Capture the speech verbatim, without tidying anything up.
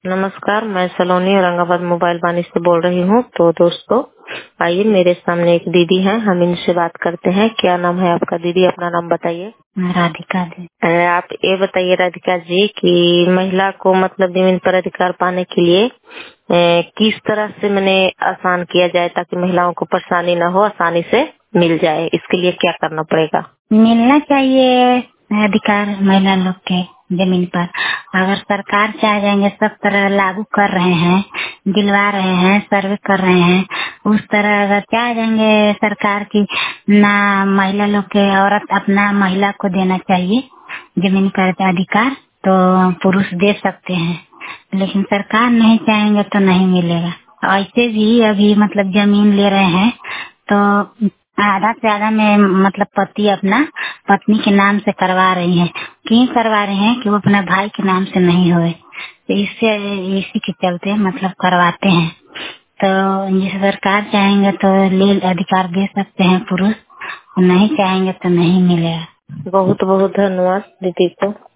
नमस्कार, मैं सलोनी औरंगाबाद मोबाइल वाणी से बोल रही हूँ। तो दोस्तों, आइए मेरे सामने एक दीदी हैं, हम इनसे बात करते हैं। क्या नाम है आपका दीदी? अपना नाम बताइए। राधिका जी। अ, आप ये बताइए राधिका जी कि महिला को मतलब जमीन पर अधिकार पाने के लिए अ, किस तरह से मैंने आसान किया जाए ताकि महिलाओं को परेशानी न हो, आसानी से मिल जाए, इसके लिए क्या करना पड़ेगा? मिलना चाहिए अधिकार महिला लोग के जमीन पर। अगर सरकार चाह जाएंगे, सब तरह लागू कर रहे हैं, दिलवा रहे हैं, सर्वे कर रहे हैं, उस तरह अगर चाह जाएंगे सरकार की ना महिला लोग के, औरत अपना महिला को देना चाहिए जमीन पर अधिकार, तो पुरुष दे सकते हैं। लेकिन सरकार नहीं चाहेंगे तो नहीं मिलेगा। ऐसे भी अभी मतलब जमीन ले रहे हैं तो आधा से आधा में मतलब पति अपना पत्नी के नाम से करवा रही है। क्यों करवा रहे हैं कि वो अपने भाई के नाम से नहीं होए, तो इससे इसी के चलते मतलब करवाते हैं। तो ये सरकार चाहेंगे तो ले अधिकार दे सकते हैं पुरुष, नहीं चाहेंगे तो नहीं मिलेगा। बहुत बहुत धन्यवाद दीदी को।